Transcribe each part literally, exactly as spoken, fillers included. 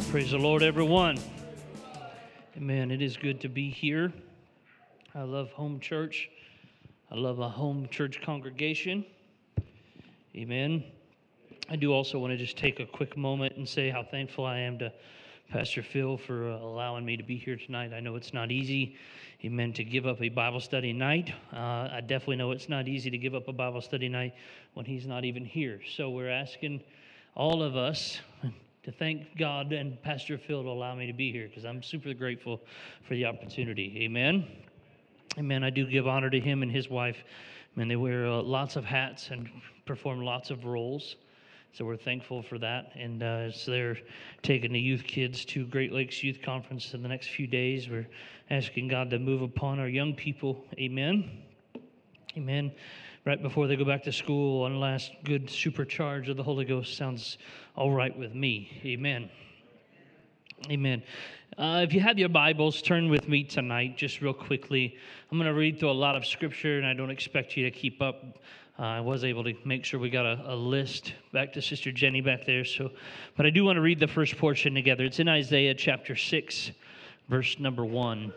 Praise the Lord, everyone. Amen. It is good to be here. I love home church. I love a home church congregation. Amen. I do also want to just take a quick moment and say how thankful I am to Pastor Phil for uh, allowing me to be here tonight. I know it's not easy, amen, to give up a Bible study night. Uh, I definitely know it's not easy to give up a Bible study night when he's not even here. So we're asking all of us to thank God and Pastor Phil to allow me to be here, because I'm super grateful for the opportunity. Amen. Amen. I do give honor to him and his wife. Amen. They wear uh, lots of hats and perform lots of roles. So we're thankful for that. And uh, as they're taking the youth kids to Great Lakes Youth Conference in the next few days, we're asking God to move upon our young people. Amen. Amen. Right before they go back to school, one last good supercharge of the Holy Ghost sounds all right with me. Amen. Amen. Uh, if you have your Bibles, turn with me tonight just real quickly. I'm going to read through a lot of Scripture, and I don't expect you to keep up. Uh, I was able to make sure we got a, a list back to Sister Jenny back there. So, but I do want to read the first portion together. It's in Isaiah chapter six, verse number one.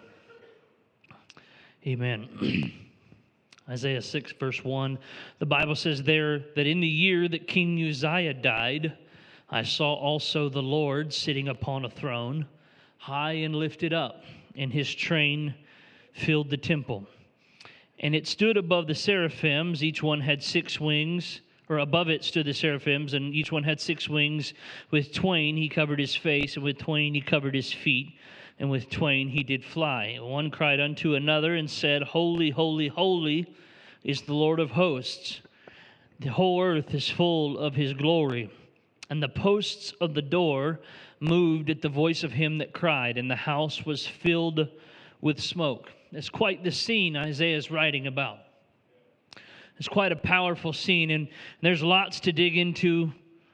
Amen. Isaiah six, verse one, the Bible says there that in the year that King Uzziah died, I saw also the Lord sitting upon a throne, high and lifted up, and his train filled the temple. And it stood above the seraphims, each one had six wings, or above it stood the seraphims, and each one had six wings. With twain he covered his face, and with twain he covered his feet, and with twain he did fly. One cried unto another and said, Holy, holy, holy is the Lord of hosts. The whole earth is full of his glory. And the posts of the door moved at the voice of him that cried, and the house was filled with smoke. It's quite the scene Isaiah is writing about. It's quite a powerful scene, and there's lots to dig into.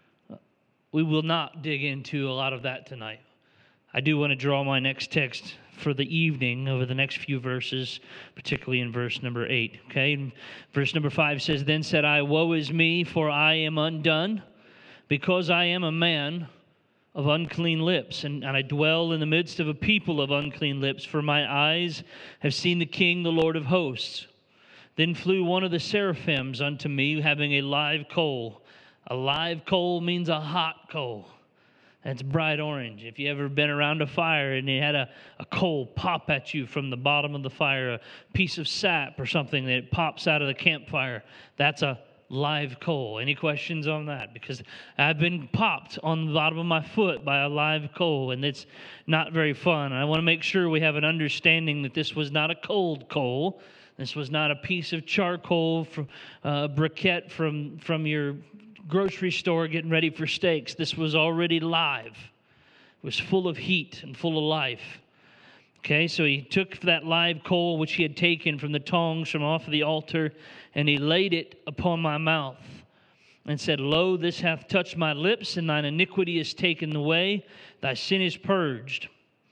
We will not dig into a lot of that tonight. I do want to draw my next text for the evening over the next few verses, particularly in verse number eight. Okay, and verse number five says, Then said I, Woe is me, for I am undone, because I am a man of unclean lips, and, and I dwell in the midst of a people of unclean lips, for my eyes have seen the King, the Lord of hosts. Then flew one of the seraphims unto me, having a live coal. A live coal means a hot coal. That's bright orange. If you ever been around a fire and you had a, a coal pop at you from the bottom of the fire, a piece of sap or something that pops out of the campfire, that's a live coal. Any questions on that? Because I've been popped on the bottom of my foot by a live coal, and it's not very fun. I want to make sure we have an understanding that this was not a cold coal. This was not a piece of charcoal, from, uh, briquette from, from your grocery store getting ready for steaks. This was already live. It was full of heat and full of life. Okay, so he took that live coal which he had taken from the tongs from off of the altar, and he laid it upon my mouth and said, Lo, this hath touched my lips, and thine iniquity is taken away, thy sin is purged.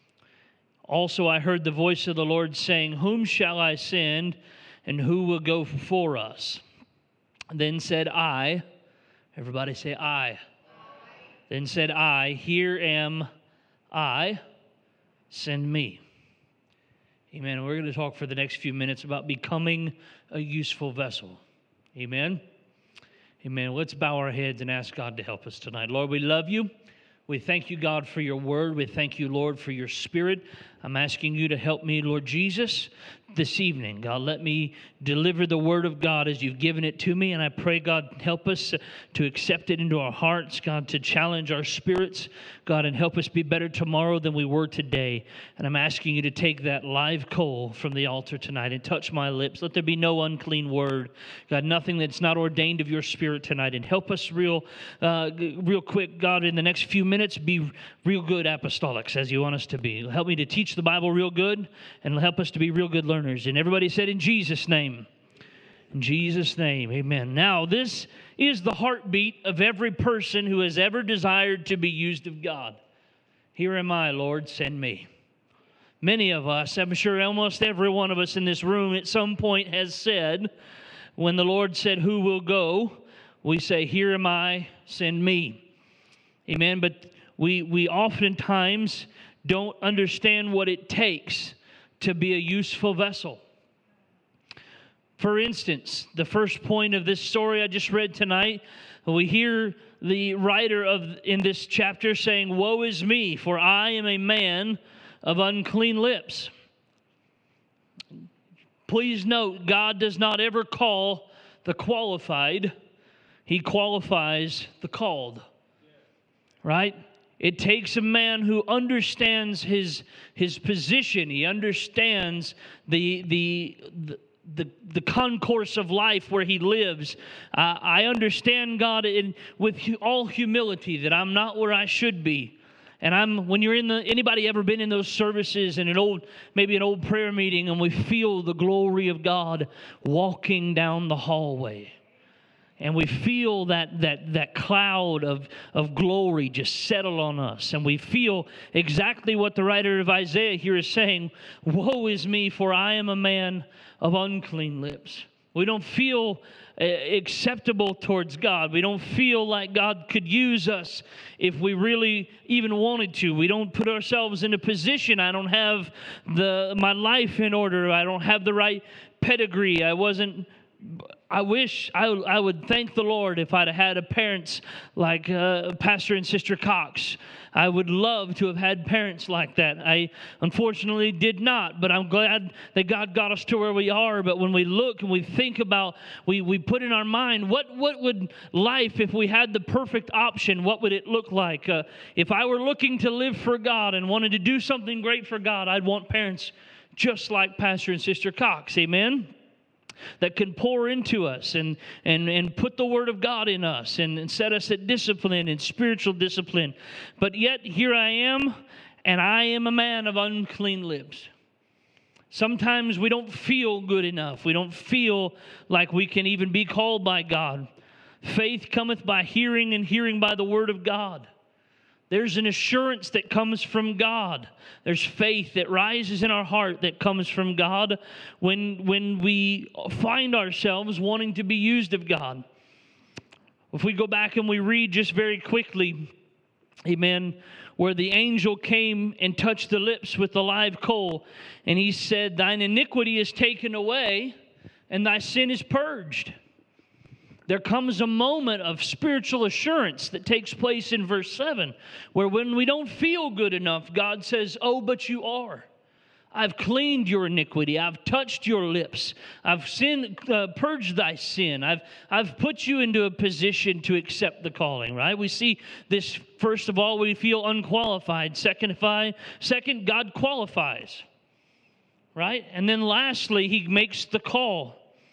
Also I heard the voice of the Lord saying, Whom shall I send, and who will go for us? Then said I, everybody say I. I. Then said I, Here am I, send me. Amen. We're going to talk for the next few minutes about becoming a useful vessel. Amen. Amen. Let's bow our heads and ask God to help us tonight. Lord, we love you. We thank you, God, for your word. We thank you, Lord, for your spirit. I'm asking you to help me, Lord Jesus, this evening. God, let me deliver the word of God as you've given it to me. And I pray, God, help us to accept it into our hearts, God, to challenge our spirits, God, and help us be better tomorrow than we were today. And I'm asking you to take that live coal from the altar tonight and touch my lips. Let there be no unclean word, God, nothing that's not ordained of your spirit tonight. And help us real, uh, real quick, God, in the next few minutes, be real good apostolics as you want us to be. Help me to teach the Bible real good, and help us to be real good learners. And everybody said, in Jesus' name. In Jesus' name, amen. Now, this is the heartbeat of every person who has ever desired to be used of God. Here am I, Lord, send me. Many of us, I'm sure almost every one of us in this room at some point has said, when the Lord said, who will go? We say, here am I, send me. Amen. But we, we oftentimes don't understand what it takes to be a useful vessel. For instance, the first point of this story I just read tonight, we hear the writer of in this chapter saying, "Woe is me, for I am a man of unclean lips." Please note, God does not ever call the qualified. He qualifies the called. Right? It takes a man who understands his his position. He understands the the the, the, the concourse of life where he lives. Uh, I understand God in, with hu- all humility that I'm not where I should be. And I'm when you're in the anybody ever been in those services in an old maybe an old prayer meeting, and we feel the glory of God walking down the hallway. And we feel that that that cloud of, of glory just settle on us. And we feel exactly what the writer of Isaiah here is saying. Woe is me, for I am a man of unclean lips. We don't feel uh, acceptable towards God. We don't feel like God could use us if we really even wanted to. We don't put ourselves in a position. I don't have the my life in order. I don't have the right pedigree. I wasn't... I wish I, I would thank the Lord if I'd have had a parents like uh, Pastor and Sister Cox. I would love to have had parents like that. I unfortunately did not, but I'm glad that God got us to where we are. But when we look and we think about, we, we put in our mind, what, what would life, if we had the perfect option, what would it look like? Uh, if I were looking to live for God and wanted to do something great for God, I'd want parents just like Pastor and Sister Cox. Amen? That can pour into us and, and, and put the Word of God in us and, and set us at discipline and spiritual discipline. But yet here I am, and I am a man of unclean lips. Sometimes we don't feel good enough. We don't feel like we can even be called by God. Faith cometh by hearing, and hearing by the Word of God. There's an assurance that comes from God. There's faith that rises in our heart that comes from God when, when we find ourselves wanting to be used of God. If we go back and we read just very quickly, amen, where the angel came and touched the lips with the live coal, and he said, "Thine iniquity is taken away, and thy sin is purged." There comes a moment of spiritual assurance that takes place in verse seven, where when we don't feel good enough, God says, "Oh, but you are. I've cleaned your iniquity. I've touched your lips. I've sin, uh, purged thy sin. I've, I've put you into a position to accept the calling," right? We see this, first of all, we feel unqualified. Second, if I, second God qualifies, right? And then lastly, he makes the call.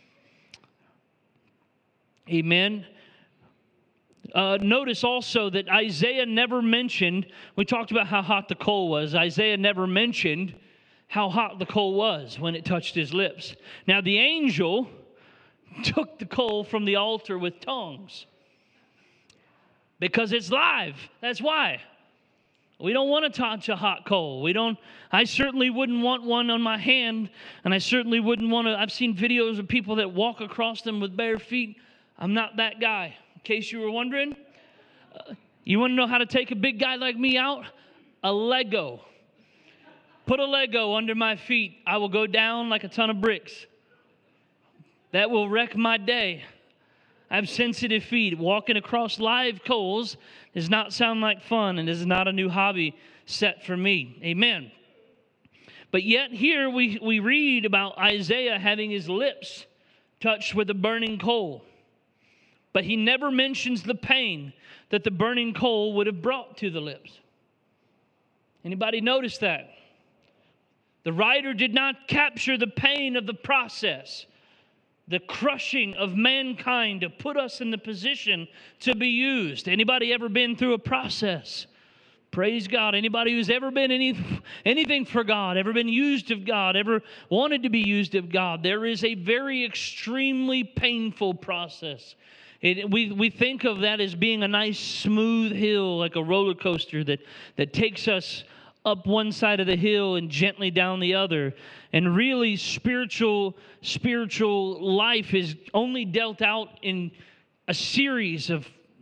Amen. Uh, notice also that Isaiah never mentioned, we talked about how hot the coal was. Isaiah never mentioned how hot the coal was when it touched his lips. Now, the angel took the coal from the altar with tongs because it's live. That's why. We don't want to touch a hot coal. We don't, I certainly wouldn't want one on my hand, and I certainly wouldn't want to, I've seen videos of people that walk across them with bare feet. I'm not that guy, in case you were wondering. Uh, you want to know how to take a big guy like me out? A Lego. Put a Lego under my feet. I will go down like a ton of bricks. That will wreck my day. I have sensitive feet. Walking across live coals does not sound like fun, and is not a new hobby set for me. Amen. But yet here we, we read about Isaiah having his lips touched with a burning coal. But he never mentions the pain that the burning coal would have brought to the lips. Anybody notice that? The writer did not capture the pain of the process, the crushing of mankind to put us in the position to be used. Anybody ever been through a process? Praise God. Anybody who's ever been any, anything for God, ever been used of God, ever wanted to be used of God, there is a very extremely painful process. It, we, we think of that as being a nice smooth hill, like a roller coaster that, that takes us up one side of the hill and gently down the other. And really spiritual, spiritual life is only dealt out in a series of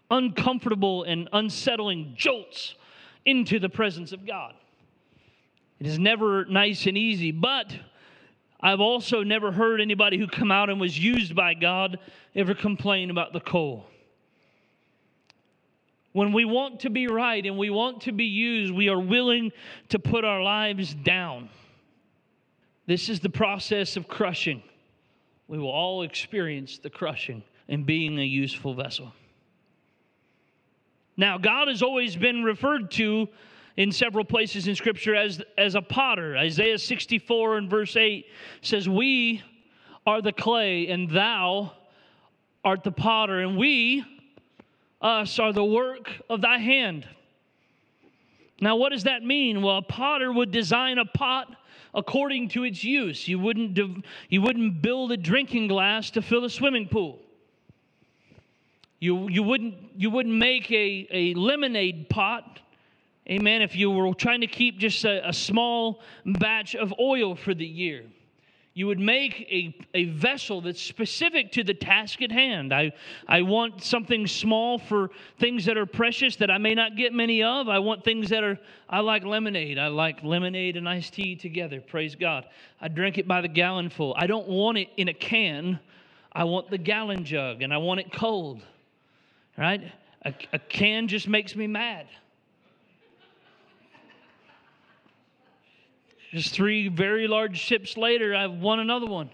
uncomfortable and unsettling jolts into the presence of God. It is never nice and easy, but I've also never heard anybody who come out and was used by God ever complain about the cold. When we want to be right and we want to be used, we are willing to put our lives down. This is the process of crushing. We will all experience the crushing and being a useful vessel. Now, God has always been referred to in several places in Scripture as, as a potter. Isaiah sixty-four and verse eight says, "We are the clay, and thou art the potter, and we, us, are the work of thy hand." Now, what does that mean? Well, a potter would design a pot according to its use. You wouldn't, do, you wouldn't build a drinking glass to fill a swimming pool. You, you, wouldn't, you wouldn't make a, a lemonade pot, amen, if you were trying to keep just a, a small batch of oil for the year. You would make a, a vessel that's specific to the task at hand. I, I want something small for things that are precious that I may not get many of. I want things that are, I like lemonade. I like lemonade and iced tea together. Praise God. I drink it by the gallon full. I don't want it in a can. I want the gallon jug, and I want it cold. Right? A, a can just makes me mad. Just three very large ships later, I've won another one.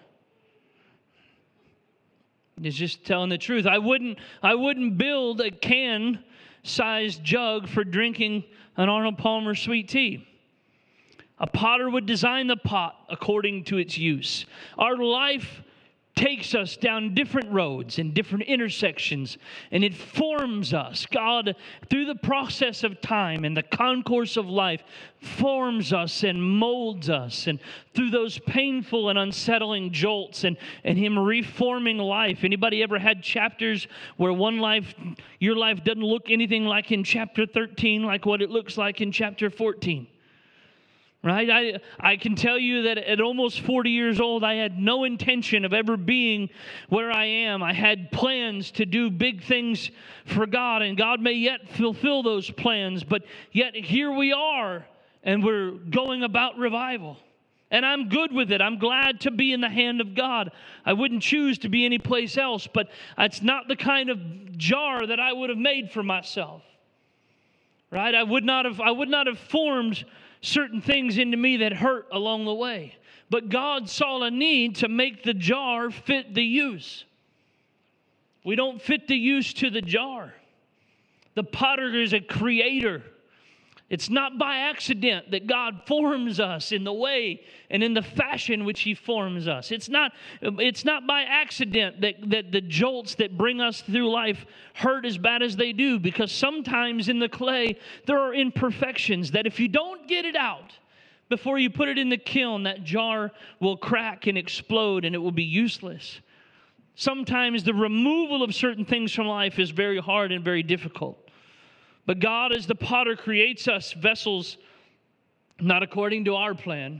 It's just telling the truth. I wouldn't, I wouldn't build a can-sized jug for drinking an Arnold Palmer sweet tea. A potter would design the pot according to its use. Our life takes us down different roads and different intersections, and it forms us. God, through the process of time and the concourse of life, forms us and molds us. And through those painful and unsettling jolts and, and Him reforming life. Anybody ever had chapters where one life, your life doesn't look anything like in chapter thirteen, like what it looks like in chapter fourteen? Right? I, I can tell you that at almost forty years old, I had no intention of ever being where I am. I had plans to do big things for God, and God may yet fulfill those plans, but yet here we are, and we're going about revival. And I'm good with it. I'm glad to be in the hand of God. I wouldn't choose to be anyplace else, but it's not the kind of jar that I would have made for myself. Right? I would not have, I would not have formed certain things into me that hurt along the way. But God saw a need to make the jar fit the use. We don't fit the use to the jar. The potter is a creator. It's not by accident that God forms us in the way and in the fashion which He forms us. It's not, it's not by accident that, that the jolts that bring us through life hurt as bad as they do, because sometimes in the clay there are imperfections that if you don't get it out before you put it in the kiln, that jar will crack and explode and it will be useless. Sometimes the removal of certain things from life is very hard and very difficult. But God, as the potter, creates us vessels not according to our plan.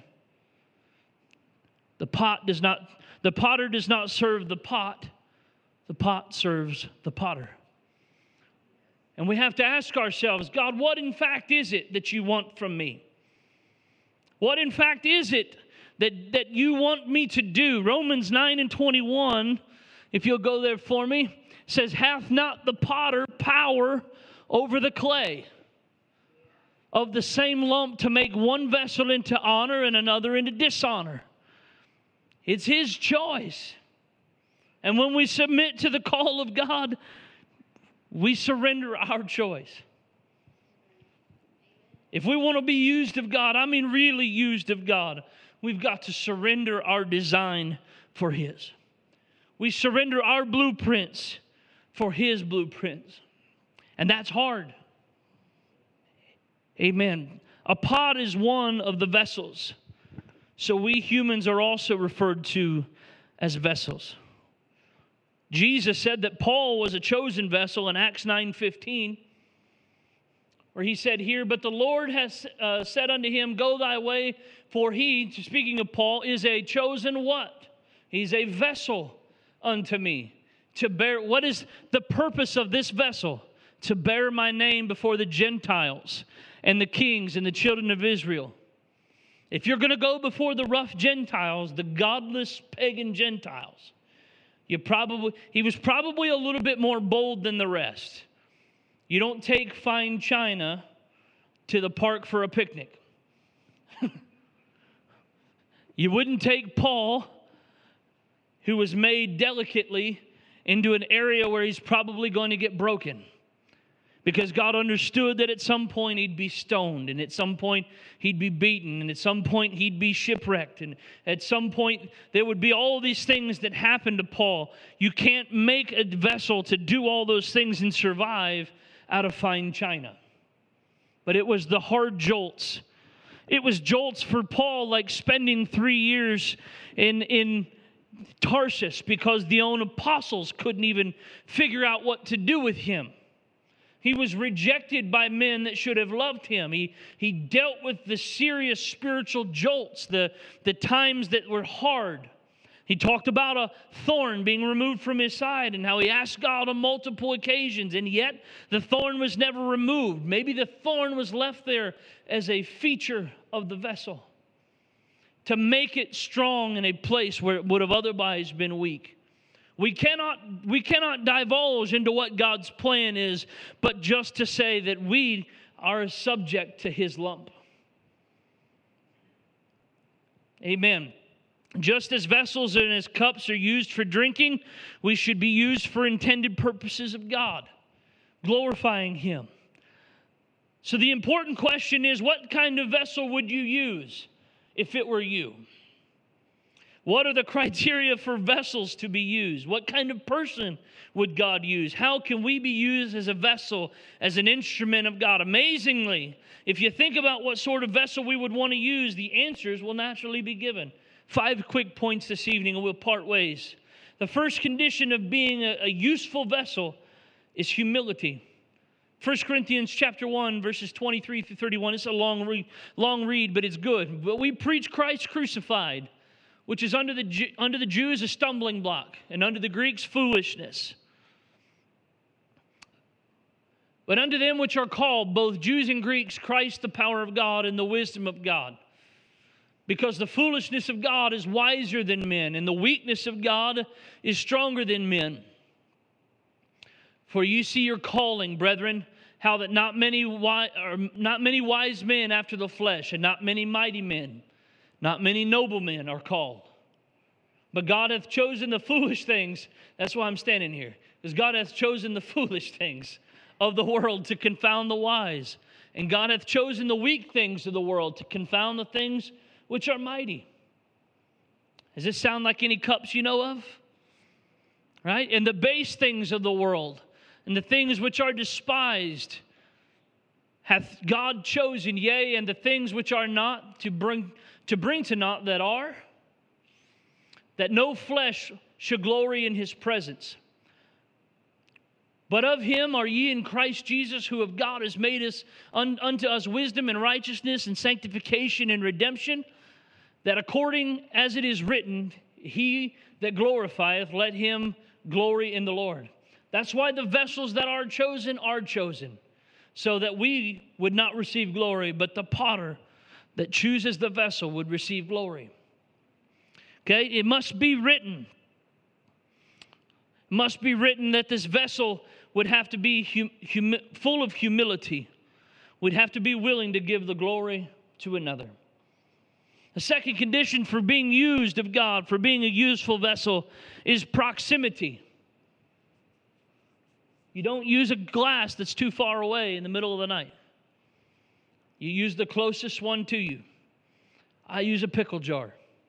The pot does not, the potter does not serve the pot. The pot serves the potter. And we have to ask ourselves, God, what in fact is it that you want from me? What in fact is it that, that you want me to do? Romans nine and twenty-one, if you'll go there for me, says, hath not the potter power over the clay of the same lump to make one vessel into honor and another into dishonor? It's His choice. And when we submit to the call of God, we surrender our choice. If we want to be used of God, I mean really used of God, we've got to surrender our design for His. We surrender our blueprints for His blueprints. And that's hard. Amen. A pot is one of the vessels. So we humans are also referred to as vessels. Jesus said that Paul was a chosen vessel in Acts nine fifteen, where he said here, but the Lord has uh, said unto him, go thy way, for he, speaking of Paul, is a chosen what? He's a vessel unto me to bear. What is the purpose of this vessel? to bear my name before the Gentiles and the kings and the children of Israel. If you're going to go before the rough Gentiles, the godless pagan Gentiles, you probably he was probably a little bit more bold than the rest. You don't take fine china to the park for a picnic. You wouldn't take Paul, who was made delicately, into an area where he's probably going to get broken. Because God understood that at some point he'd be stoned, and at some point he'd be beaten, and at some point he'd be shipwrecked, and at some point there would be all these things that happened to Paul. You can't make a vessel to do all those things and survive out of fine china. But it was the hard jolts. It was jolts for Paul, like spending three years in, in Tarsus because the own apostles couldn't even figure out what to do with him. He was rejected by men that should have loved him. He, he dealt with the serious spiritual jolts, the, the times that were hard. He talked about a thorn being removed from his side and how he asked God on multiple occasions, and yet the thorn was never removed. Maybe the thorn was left there as a feature of the vessel to make it strong in a place where it would have otherwise been weak. We cannot, we cannot divulge into what God's plan is, but just to say that we are subject to his lump. Amen. Just as vessels and as cups are used for drinking, we should be used for intended purposes of God, glorifying him. So the important question is, what kind of vessel would you use if it were you? What are the criteria for vessels to be used? What kind of person would God use? How can we be used as a vessel, as an instrument of God? Amazingly, if you think about what sort of vessel we would want to use, the answers will naturally be given. Five quick points this evening, and we'll part ways. The first condition of being a, a useful vessel is humility. First Corinthians chapter one, verses twenty-three through thirty-one. It's a long, re- long read, but it's good. But we preach Christ crucified, which is under the, under the Jews a stumbling block, and under the Greeks foolishness. But unto them which are called, both Jews and Greeks, Christ the power of God and the wisdom of God. Because the foolishness of God is wiser than men, and the weakness of God is stronger than men. For you see your calling, brethren, how that not many wise, or not many wise men after the flesh, and not many mighty men, not many noblemen are called. But God hath chosen the foolish things. That's why I'm standing here. Because God hath chosen the foolish things of the world to confound the wise. And God hath chosen the weak things of the world to confound the things which are mighty. Does this sound like any cups you know of? Right? And the base things of the world, and the things which are despised, hath God chosen, yea, and the things which are not, to bring to bring to naught that are, that no flesh should glory in his presence. But of him are ye in Christ Jesus, who of God has made us un, unto us wisdom and righteousness and sanctification and redemption, that according as it is written, he that glorifieth, let him glory in the Lord. That's why the vessels that are chosen are chosen, so that we would not receive glory, but the potter that chooses the vessel would receive glory. Okay, it must be written. It must be written that this vessel would have to be hum, hum, full of humility. We'd have to be willing to give the glory to another. The second condition for being used of God, for being a useful vessel, is proximity. You don't use a glass that's too far away in the middle of the night. You use the closest one to you. I use a pickle jar.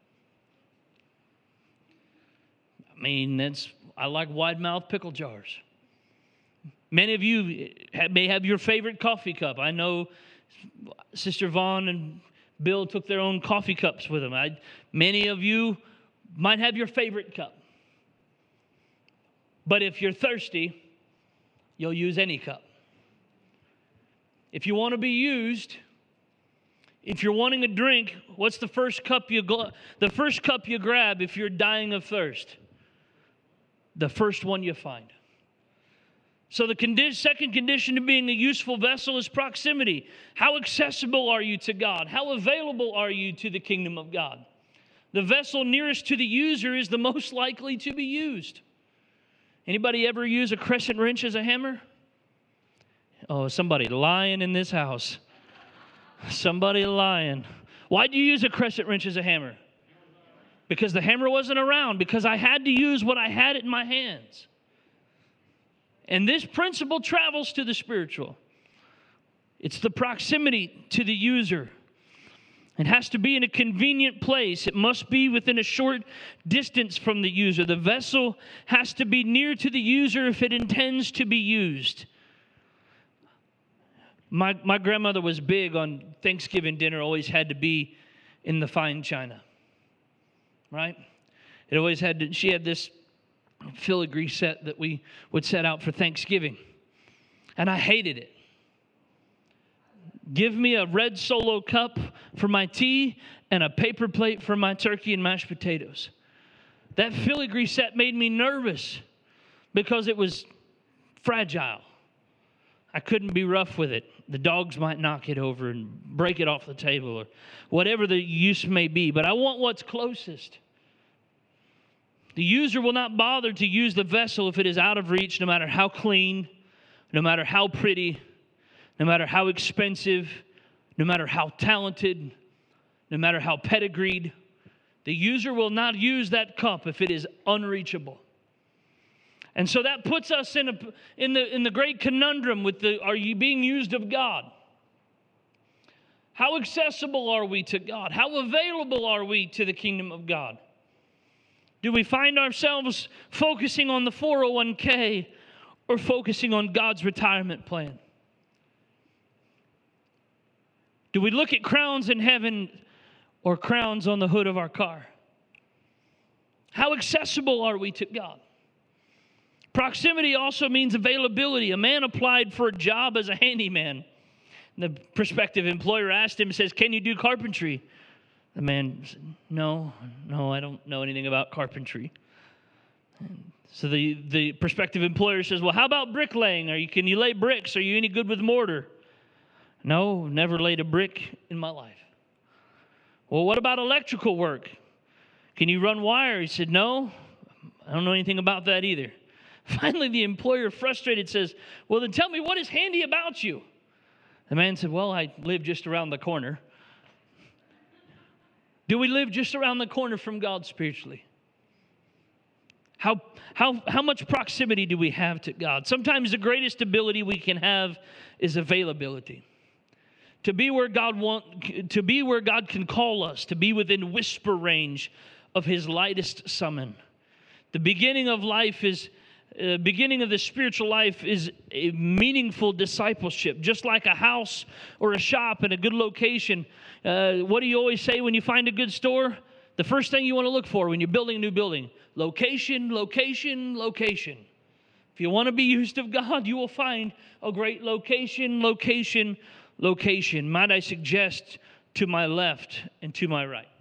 I mean, that's I like wide-mouthed pickle jars. Many of you may have your favorite coffee cup. I know Sister Vaughn and Bill took their own coffee cups with them. I, many of you might have your favorite cup. But if you're thirsty, you'll use any cup. If you want to be used, if you're wanting a drink, what's the first cup you gl- the first cup you grab if you're dying of thirst? The first one you find. So the condi- second condition to being a useful vessel is proximity. How accessible are you to God? How available are you to the kingdom of God? The vessel nearest to the user is the most likely to be used. Anybody ever use a crescent wrench as a hammer? Oh, somebody lying in this house. Somebody lying. Why do you use a crescent wrench as a hammer? Because the hammer wasn't around. Because I had to use what I had in my hands. And this principle travels to the spiritual. It's the proximity to the user. It has to be in a convenient place. It must be within a short distance from the user. The vessel has to be near to the user if it intends to be used. My, my grandmother was big on Thanksgiving dinner, always had to be in the fine china. Right? It always had to, she had this filigree set that we would set out for Thanksgiving. And I hated it. Give me a red Solo cup for my tea and a paper plate for my turkey and mashed potatoes. That filigree set made me nervous because it was fragile. I couldn't be rough with it. The dogs might knock it over and break it off the table or whatever the use may be. But I want what's closest. The user will not bother to use the vessel if it is out of reach, no matter how clean, no matter how pretty, no matter how expensive, no matter how talented, no matter how pedigreed. The user will not use that cup if it is unreachable. And so that puts us in, a, in, the, in the great conundrum with the, are you being used of God? How accessible are we to God? How available are we to the kingdom of God? Do we find ourselves focusing on the four oh one k or focusing on God's retirement plan? Do we look at crowns in heaven or crowns on the hood of our car? How accessible are we to God? Proximity also means availability. A man applied for a job as a handyman. The prospective employer asked him, says, "Can you do carpentry?" The man said, no, no, I don't know anything about carpentry. And so the, the prospective employer says, "Well, how about bricklaying? Are you, can you lay bricks? Are you any good with mortar?" "No, never laid a brick in my life." "Well, what about electrical work? Can you run wire?" He said, "No, I don't know anything about that either." Finally, the employer, frustrated, says, "Well, then tell me, what is handy about you?" The man said, "Well, I live just around the corner." Do we live just around the corner from God spiritually? How, how, how much proximity do we have to God? Sometimes the greatest ability we can have is availability. To be where God want, to be where God can call us, to be within whisper range of His lightest summon. The beginning of life is Uh, beginning of the spiritual life is a meaningful discipleship, just like a house or a shop in a good location. Uh, what do you always say when you find a good store? The first thing you want to look for when you're building a new building: location, location, location. If you want to be used of God, you will find a great location, location, location. Might I suggest to my left and to my right?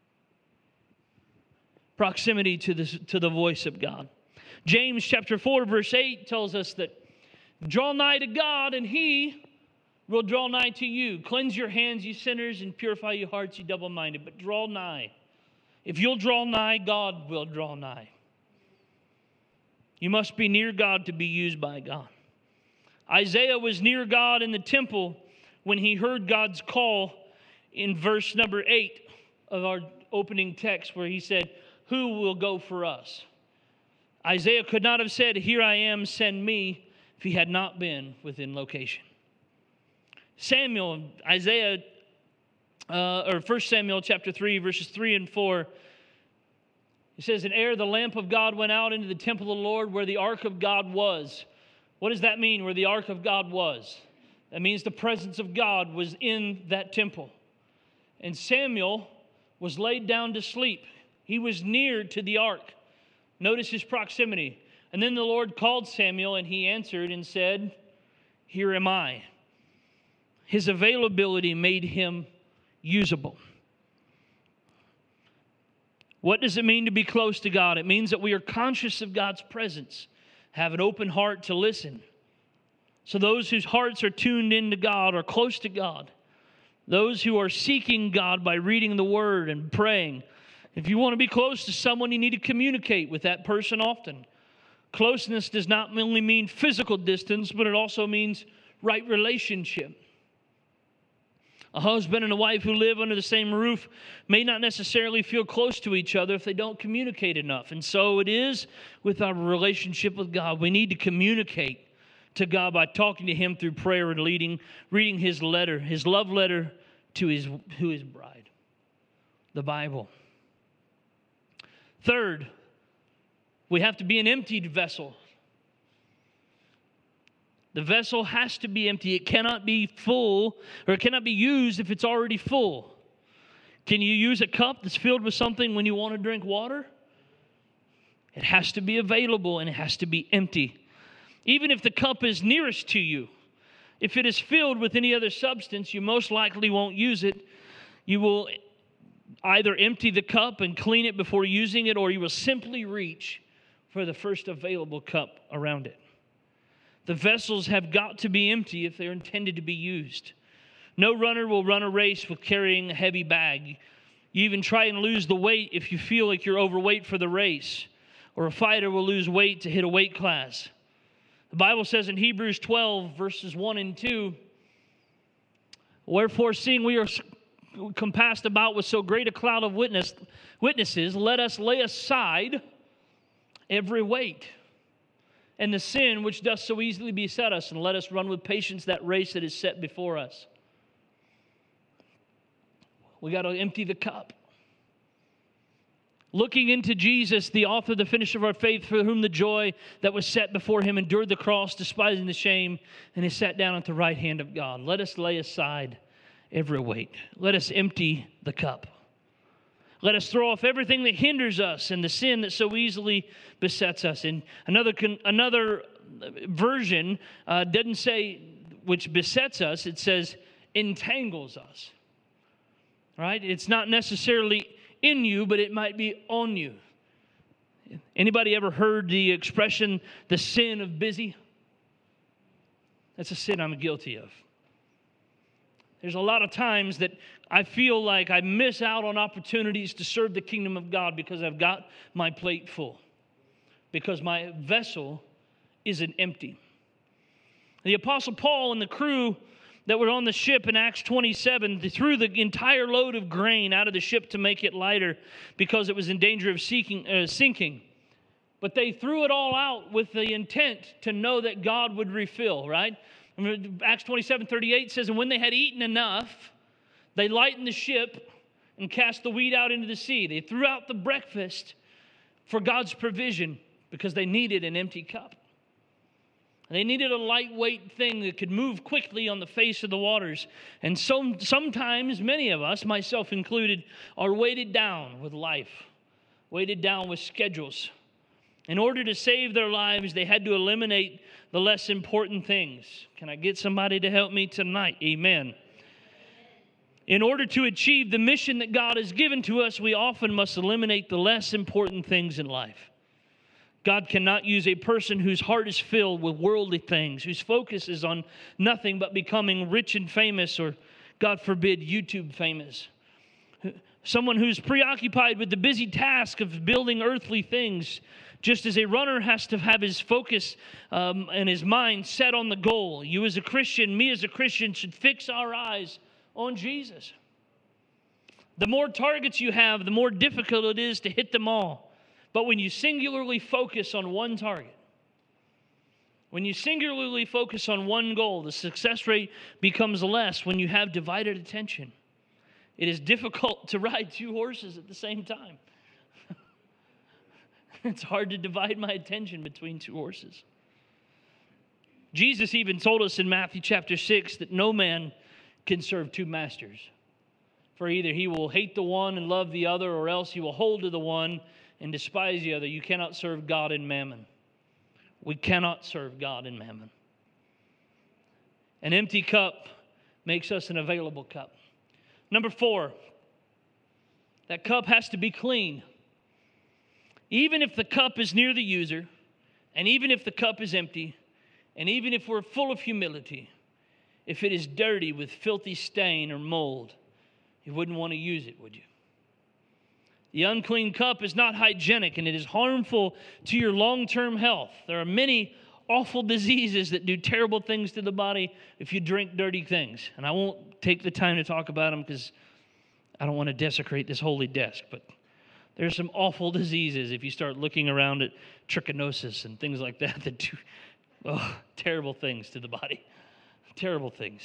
Proximity to the, to the voice of God. James chapter four, verse eight tells us that draw nigh to God and He will draw nigh to you. Cleanse your hands, you sinners, and purify your hearts, you double-minded. But draw nigh. If you'll draw nigh, God will draw nigh. You must be near God to be used by God. Isaiah was near God in the temple when he heard God's call in verse number eight of our opening text, where he said, "Who will go for us?" Isaiah could not have said, "Here I am, send me," if he had not been within location. Samuel, Isaiah, uh, or First Samuel chapter three, verses three and four, it says, "And ere the lamp of God went out into the temple of the Lord, where the ark of God was." What does that mean, where the ark of God was? That means the presence of God was in that temple. And Samuel was laid down to sleep. He was near to the ark. Notice his proximity. And then the Lord called Samuel, and he answered and said, "Here am I." His availability made him usable. What does it mean to be close to God? It means that we are conscious of God's presence, have an open heart to listen, So those whose hearts are tuned into God are close to God. Those who are seeking God by reading the Word and praying. If you want to be close to someone, you need to communicate with that person often. Closeness does not only mean physical distance, but it also means right relationship. A husband and a wife who live under the same roof may not necessarily feel close to each other if they don't communicate enough. And so it is with our relationship with God. We need to communicate to God by talking to Him through prayer and leading, reading His letter, His love letter to His, to His bride, the Bible. Third, we have to be an emptied vessel. The vessel has to be empty. It cannot be full, or it cannot be used if it's already full. Can you use a cup that's filled with something when you want to drink water? It has to be available and it has to be empty. Even if the cup is nearest to you, if it is filled with any other substance, you most likely won't use it. You will either empty the cup and clean it before using it, or you will simply reach for the first available cup around it. The vessels have got to be empty if they're intended to be used. No runner will run a race with carrying a heavy bag. You even try and lose the weight if you feel like you're overweight for the race. Or a fighter will lose weight to hit a weight class. The Bible says in Hebrews twelve, verses one and two, "Wherefore, seeing we are compassed about with so great a cloud of witness, witnesses, let us lay aside every weight and the sin which doth so easily beset us, and let us run with patience that race that is set before us." We got to empty the cup. Looking into Jesus, the author, the finisher of our faith, for whom the joy that was set before Him endured the cross, despising the shame, and is sat down at the right hand of God. Let us lay aside every weight. Let us empty the cup. Let us throw off everything that hinders us and the sin that so easily besets us. And another another version uh, doesn't say which besets us. It says entangles us. Right? It's not necessarily in you, but it might be on you. Anybody ever heard the expression, the sin of busy? That's a sin I'm guilty of. There's a lot of times that I feel like I miss out on opportunities to serve the kingdom of God because I've got my plate full, because my vessel isn't empty. The Apostle Paul and the crew that were on the ship in Acts twenty-seven, they threw the entire load of grain out of the ship to make it lighter because it was in danger of seeking, uh, sinking. But they threw it all out with the intent to know that God would refill, right? I mean, Acts twenty-seven thirty-eight says, "And when they had eaten enough, they lightened the ship and cast the wheat out into the sea." They threw out the breakfast for God's provision because they needed an empty cup. They needed a lightweight thing that could move quickly on the face of the waters. And so, sometimes, many of us, myself included, are weighted down with life, weighted down with schedules. In order to save their lives, they had to eliminate the less important things. Can I get somebody to help me tonight? Amen. In order to achieve the mission that God has given to us, we often must eliminate the less important things in life. God cannot use a person whose heart is filled with worldly things, whose focus is on nothing but becoming rich and famous, or, God forbid, YouTube famous. Someone who's preoccupied with the busy task of building earthly things, just as a runner has to have his focus um, and his mind set on the goal. You as a Christian, me as a Christian, should fix our eyes on Jesus. The more targets you have, the more difficult it is to hit them all. But when you singularly focus on one target, when you singularly focus on one goal, the success rate becomes less when you have divided attention. It is difficult to ride two horses at the same time. It's hard to divide my attention between two horses. Jesus even told us in Matthew chapter six that no man can serve two masters. For either he will hate the one and love the other, or else he will hold to the one and despise the other. You cannot serve God and mammon. We cannot serve God and mammon. An empty cup makes us an available cup. Number four, that cup has to be clean. Even if the cup is near the user, and even if the cup is empty, And even if we're full of humility, if it is dirty with filthy stain or mold, you wouldn't want to use it, would you? The unclean cup is not hygienic, and it is harmful to your long-term health. There are many awful diseases that do terrible things to the body if you drink dirty things. And I won't take the time to talk about them because I don't want to desecrate this holy desk. But there's some awful diseases if you start looking around at trichinosis and things like that that do oh, terrible things to the body. Terrible things.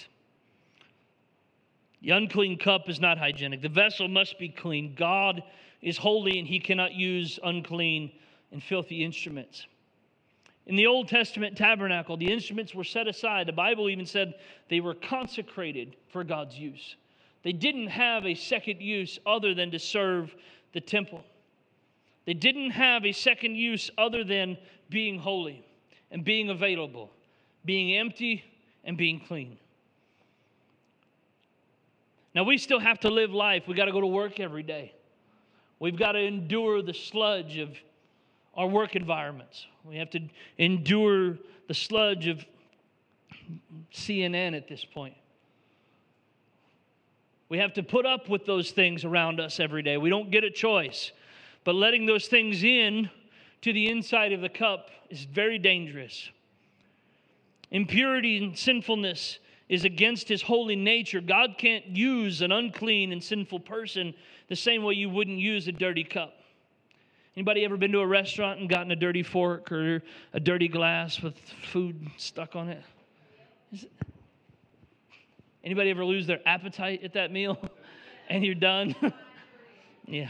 The unclean cup is not hygienic. The vessel must be clean. God is holy, and he cannot use unclean and filthy instruments. In the Old Testament tabernacle, the instruments were set aside. The Bible even said they were consecrated for God's use. They didn't have a second use other than to serve the temple. They didn't have a second use other than being holy and being available, being empty and being clean. Now, we still have to live life. We've got to go to work every day. We've got to endure the sludge of our work environments. We have to endure the sludge of C N N at this point. We have to put up with those things around us every day. We don't get a choice. But letting those things in to the inside of the cup is very dangerous. Impurity and sinfulness is against his holy nature. God can't use an unclean and sinful person the same way you wouldn't use a dirty cup. Anybody ever been to a restaurant and gotten a dirty fork or a dirty glass with food stuck on it? Is it anybody ever lose their appetite at that meal and you're done? Yeah.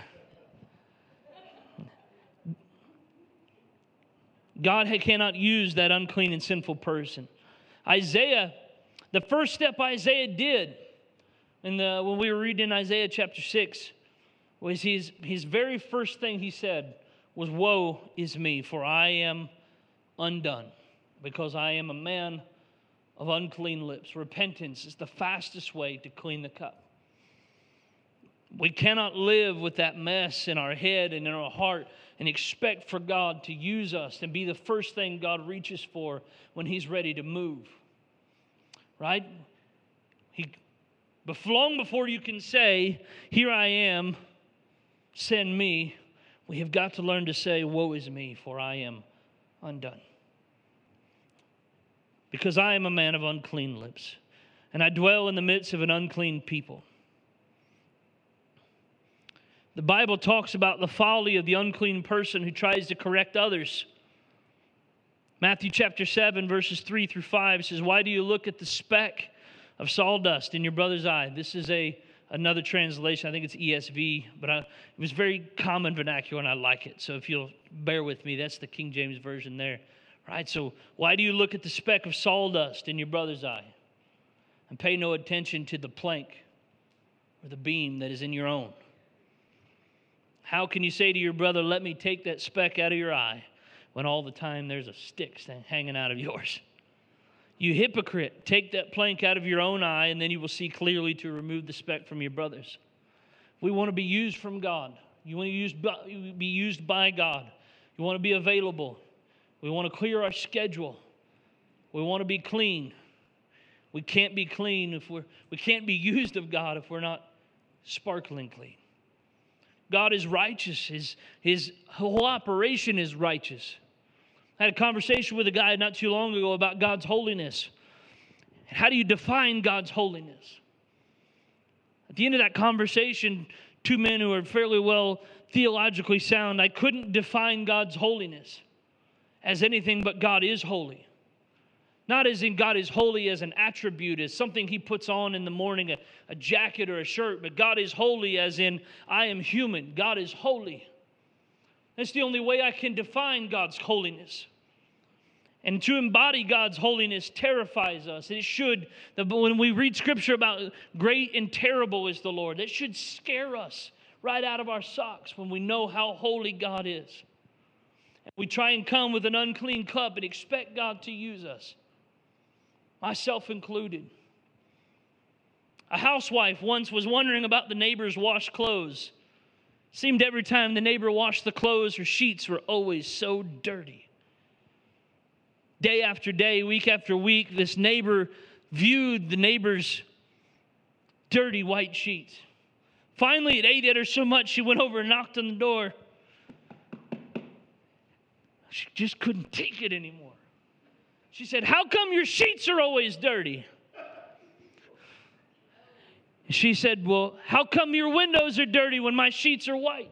God cannot use that unclean and sinful person. Isaiah, the first step Isaiah did, in the, when we were reading in Isaiah chapter six, was his, his very first thing he said was, "Woe is me, for I am undone, because I am a man of unclean lips." Repentance is the fastest way to clean the cup. We cannot live with that mess in our head and in our heart and expect for God to use us and be the first thing God reaches for when he's ready to move. Right? He, long before you can say, "Here I am, send me," we have got to learn to say, "Woe is me, for I am undone. Because I am a man of unclean lips, and I dwell in the midst of an unclean people." The Bible talks about the folly of the unclean person who tries to correct others. Matthew chapter seven, verses three through five says, "Why do you look at the speck of sawdust in your brother's eye?" This is a another translation. I think it's E S V, but I, it was very common vernacular, and I like it. So if you'll bear with me, that's the King James Version there. Right? So why do you look at the speck of sawdust in your brother's eye and pay no attention to the plank or the beam that is in your own? How can you say to your brother, "Let me take that speck out of your eye," when all the time there's a stick hanging out of yours? You hypocrite, take that plank out of your own eye, and then you will see clearly to remove the speck from your brother's. We want to be used from God. You want to use, be used by God. You want to be available. We want to clear our schedule. We want to be clean. We can't be clean if we're, we can't be used of God if we're not sparkling clean. God is righteous. His, his whole operation is righteous. I had a conversation with a guy not too long ago about God's holiness. How do you define God's holiness? At the end of that conversation, two men who are fairly well theologically sound, I couldn't define God's holiness as anything but God is holy. Not as in God is holy as an attribute, as something he puts on in the morning, a, a jacket or a shirt, but God is holy as in I am human. God is holy. That's the only way I can define God's holiness. And to embody God's holiness terrifies us. It should. When we read Scripture about great and terrible is the Lord, that should scare us right out of our socks when we know how holy God is. And we try and come with an unclean cup and expect God to use us, myself included. A housewife once was wondering about the neighbor's washed clothes. Seemed every time the neighbor washed the clothes, her sheets were always so dirty. day after day, week after week, this neighbor viewed the neighbor's dirty white sheets. Finally, it ate at her so much, she went over and knocked on the door. She just couldn't take it anymore. She said, "How come your sheets are always dirty?" And she said, "Well, how come your windows are dirty when my sheets are white?"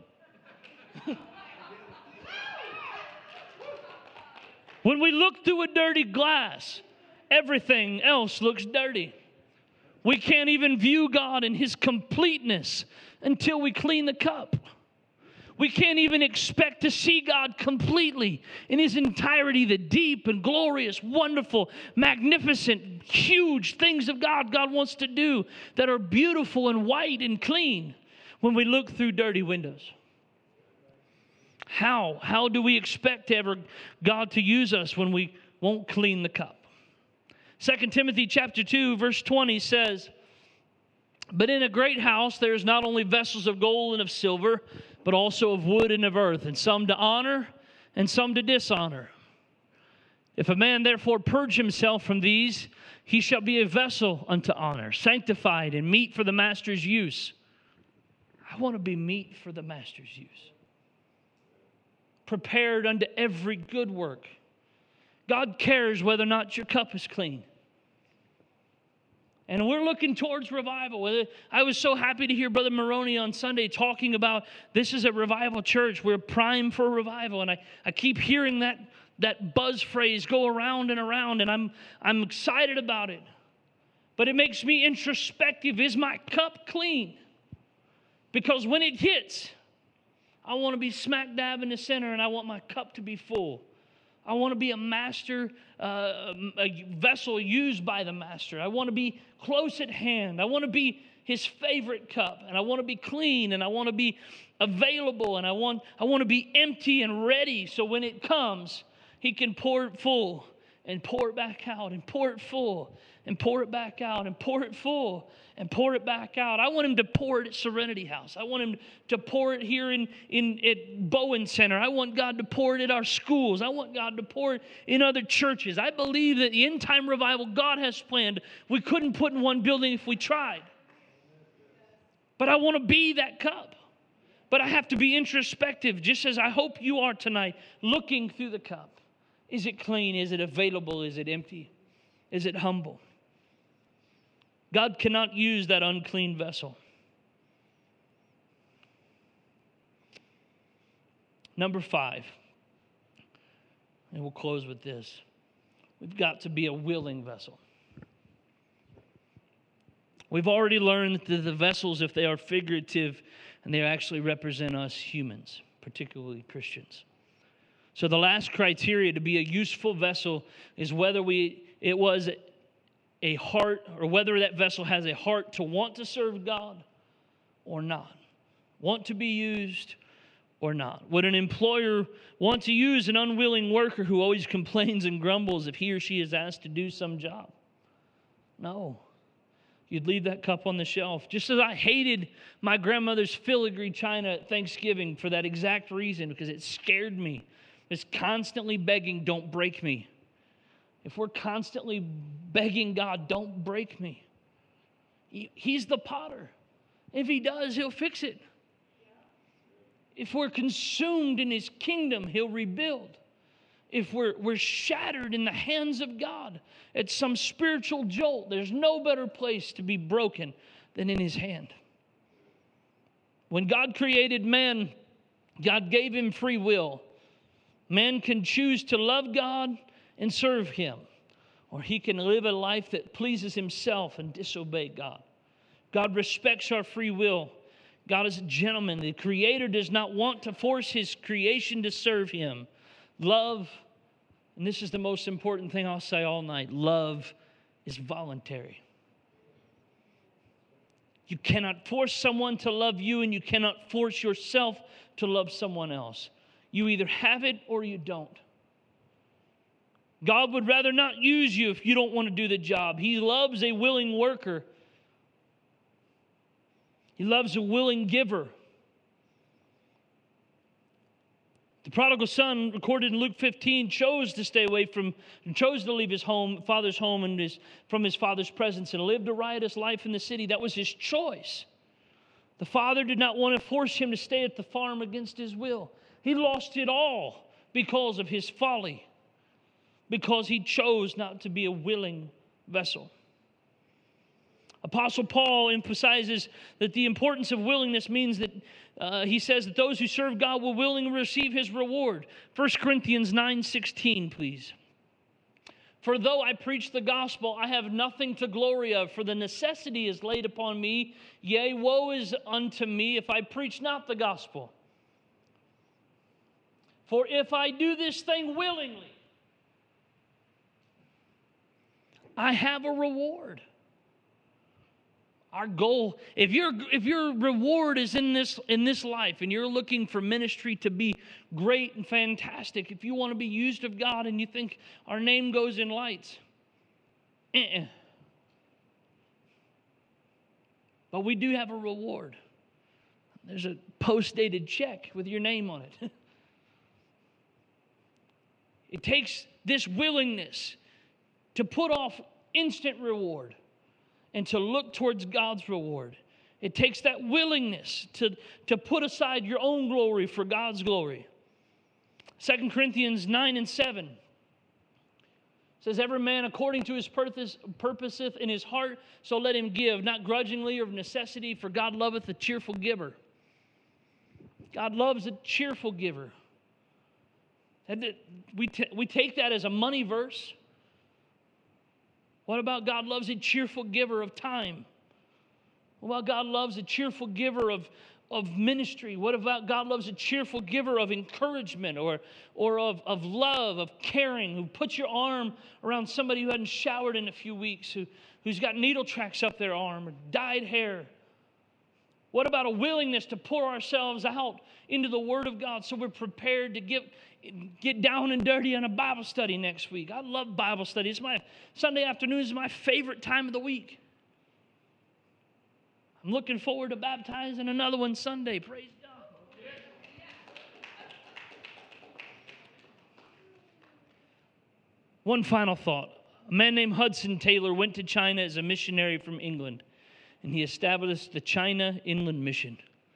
When we look through a dirty glass, everything else looks dirty. We can't even view God in His completeness until we clean the cup. We can't even expect to see God completely in His entirety, the deep and glorious, wonderful, magnificent, huge things of God God wants to do that are beautiful and white and clean when we look through dirty windows. How? How do we expect to ever God to use us when we won't clean the cup? Second Timothy chapter two, verse twenty says, "But in a great house there is not only vessels of gold and of silver, but also of wood and of earth, and some to honor and some to dishonor. If a man therefore purge himself from these, he shall be a vessel unto honor, sanctified and meet for the master's use." I want to be meet for the master's use. Prepared unto every good work. God cares whether or not your cup is clean. And we're looking towards revival. I was so happy to hear Brother Maroney on Sunday talking about this is a revival church. We're primed for revival. And I, I keep hearing that, that buzz phrase go around and around, and I'm, I'm excited about it. But it makes me introspective. Is my cup clean? Because when it hits, I want to be smack dab in the center, and I want my cup to be full. I want to be a master, uh, a vessel used by the master. I want to be close at hand. I want to be his favorite cup, and I want to be clean, and I want to be available, and I want, I want to be empty and ready so when it comes, he can pour it full and pour it back out and pour it full and pour it back out and pour it full and pour it back out. I want him to pour it at Serenity House. I want him to pour it here in, in at Bowen Center. I want God to pour it at our schools. I want God to pour it in other churches. I believe that the end time revival God has planned, we couldn't put in one building if we tried. But I want to be that cup. But I have to be introspective, just as I hope you are tonight, looking through the cup. Is it clean? Is it available? Is it empty? Is it humble? God cannot use that unclean vessel. Number five, and we'll close with this. We've got to be a willing vessel. We've already learned that the vessels, if they are figurative, and they actually represent us humans, particularly Christians. So the last criteria to be a useful vessel is whether we it was a heart, or whether that vessel has a heart to want to serve God or not. Want to be used or not. Would an employer want to use an unwilling worker who always complains and grumbles if he or she is asked to do some job? No. You'd leave that cup on the shelf. Just as I hated my grandmother's filigree china at Thanksgiving for that exact reason, because it scared me. It's constantly begging, don't break me. If we're constantly begging God, don't break me. He, he's the potter. If he does, he'll fix it. If we're consumed in his kingdom, he'll rebuild. If we're, we're shattered in the hands of God at some spiritual jolt, there's no better place to be broken than in his hand. When God created man, God gave him free will. Man can choose to love God and serve him, or he can live a life that pleases himself and disobey God. God respects our free will. God is a gentleman. The Creator does not want to force his creation to serve him. Love, and this is the most important thing I'll say all night, love is voluntary. You cannot force someone to love you, and you cannot force yourself to love someone else. You either have it or you don't. God would rather not use you if you don't want to do the job. He loves a willing worker. He loves a willing giver. The prodigal son, recorded in Luke fifteen, chose to stay away from, chose to leave his home, father's home, and his, from his father's presence, and lived a riotous life in the city. That was his choice. The father did not want to force him to stay at the farm against his will. He lost it all because of his folly, because he chose not to be a willing vessel. Apostle Paul emphasizes that the importance of willingness means that uh, he says that those who serve God will willingly receive his reward. First Corinthians nine sixteen, please. For though I preach the gospel, I have nothing to glory of, for the necessity is laid upon me. Yea, woe is unto me if I preach not the gospel. For if I do this thing willingly, I have a reward. Our goal, if your if your reward is in this in this life and you're looking for ministry to be great and fantastic, if you want to be used of God and you think our name goes in lights, uh-uh. But we do have a reward. There's a post-dated check with your name on it. It takes this willingness to put off instant reward and to look towards God's reward. It takes that willingness to, to put aside your own glory for God's glory. Second Corinthians nine and seven says, every man according to his purpose, purposeth in his heart, so let him give, not grudgingly or of necessity, for God loveth a cheerful giver. God loves a cheerful giver. And we, t- we take that as a money verse. What about God loves a cheerful giver of time? What about God loves a cheerful giver of, of ministry? What about God loves a cheerful giver of encouragement or, or of, of love, of caring, who puts your arm around somebody who hadn't showered in a few weeks, who, who's got needle tracks up their arm or dyed hair? What about a willingness to pour ourselves out into the Word of God so we're prepared to get, get down and dirty on a Bible study next week? I love Bible study. It's my Sunday afternoon is my favorite time of the week. I'm looking forward to baptizing another one Sunday. Praise God. One final thought. A man named Hudson Taylor went to China as a missionary from England, and he established the China Inland Mission.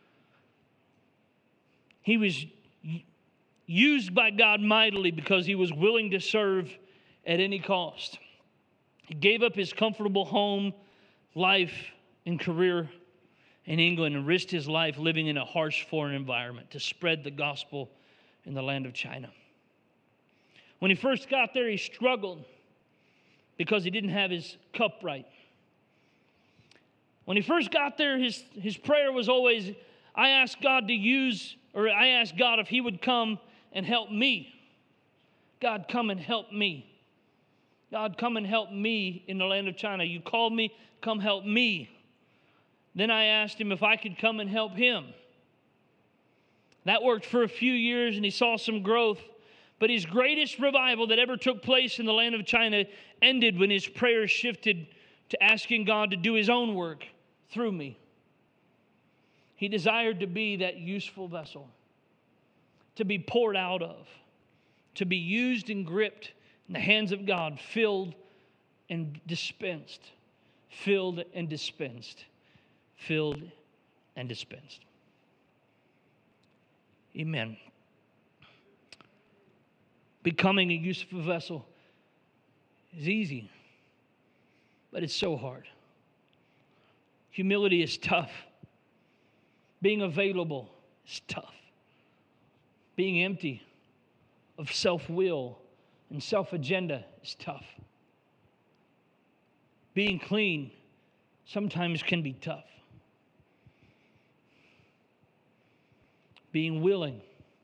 He was used by God mightily because he was willing to serve at any cost. He gave up his comfortable home, life, and career in England and risked his life living in a harsh foreign environment to spread the gospel in the land of China. When he first got there, he struggled because he didn't have his cup right. When he first got there, his, his prayer was always, I asked God to use, or I asked God if he would come and help me. God, come and help me. God, come and help me in the land of China. You called me, come help me. Then I asked him if I could come and help him. That worked for a few years, and he saw some growth. But his greatest revival that ever took place in the land of China ended when his prayer shifted to asking God to do his own work through me. He desired to be that useful vessel, to be poured out of, to be used and gripped in the hands of God, filled and dispensed, filled and dispensed, filled and dispensed. Amen. Becoming a useful vessel is easy, but it's so hard. Humility is tough. Being available is tough. Being empty of self-will and self-agenda is tough. Being clean sometimes can be tough. Being willing,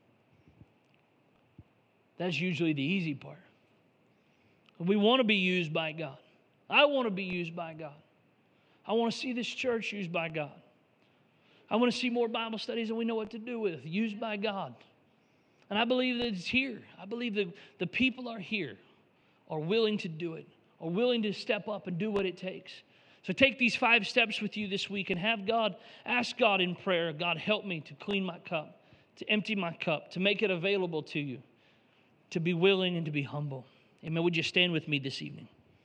that's usually the easy part. We want to be used by God. I want to be used by God. I want to see this church used by God. I want to see more Bible studies that we know what to do with, used by God. And I believe that it's here. I believe that the people are here, are willing to do it, are willing to step up and do what it takes. So take these five steps with you this week and have God, ask God in prayer, God, help me to clean my cup. to empty my cup, to make it available to you, to be willing and to be humble. Amen. Would you stand with me this evening?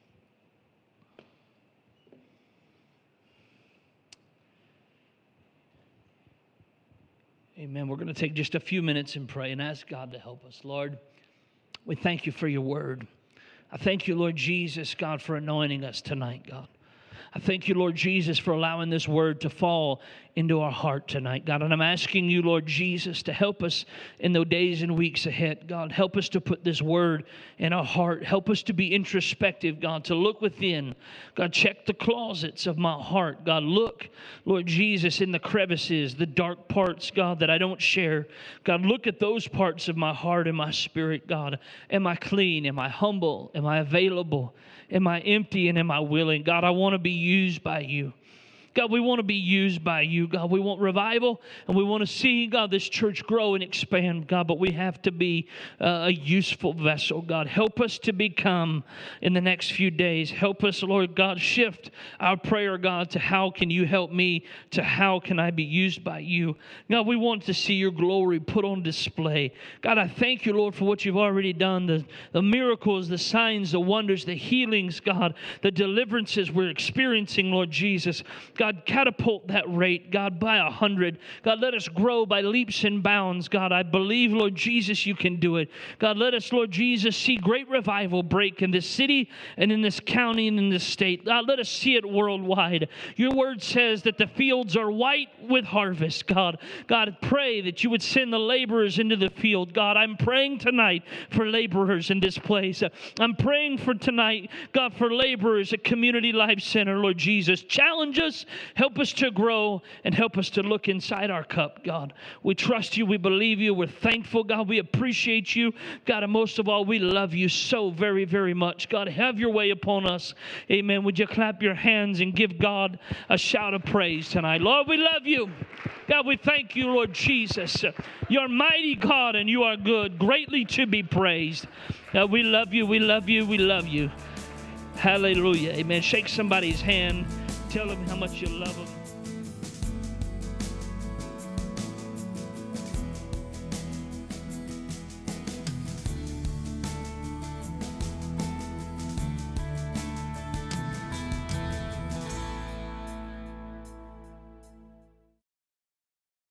Amen. We're going to take just a few minutes and pray and ask God to help us. Lord, we thank you for your word. I thank you, Lord Jesus, God, for anointing us tonight, God. I thank you, Lord Jesus, for allowing this word to fall into our heart tonight, God. And I'm asking you, Lord Jesus, to help us in the days and weeks ahead, God. Help us to put this word in our heart. Help us to be introspective, God, to look within. God, check the closets of my heart. God, look, Lord Jesus, in the crevices, the dark parts, God, that I don't share. God, look at those parts of my heart and my spirit, God. Am I clean? Am I humble? Am I available? Am I empty and am I willing? God, I want to be used by you. God, we want to be used by you. God, we want revival, and we want to see, God, this church grow and expand, God, but we have to be uh, a useful vessel, God. Help us to become in the next few days. Help us, Lord God, shift our prayer, God, to how can you help me, to how can I be used by you. God, we want to see your glory put on display. God, I thank you, Lord, for what you've already done, the, the miracles, the signs, the wonders, the healings, God, the deliverances we're experiencing, Lord Jesus. God, God, catapult that rate, God, by a hundred. God, let us grow by leaps and bounds. God, I believe, Lord Jesus, you can do it. God, let us, Lord Jesus, see great revival break in this city and in this county and in this state. God, let us see it worldwide. Your word says that the fields are white with harvest, God. God, pray that you would send the laborers into the field. God, I'm praying tonight for laborers in this place. I'm praying for tonight, God, for laborers at Community Life Center, Lord Jesus. Challenge us. Help us to grow and help us to look inside our cup, God. We trust you. We believe you. We're thankful, God. We appreciate you, God. And most of all, we love you so very, very much. God, have your way upon us. Amen. Would you clap your hands and give God a shout of praise tonight? Lord, we love you. God, we thank you, Lord Jesus. You're mighty God and you are good, greatly to be praised. God, we love you. We love you. We love you. Hallelujah. Amen. Shake somebody's hand. Tell them how much you love them.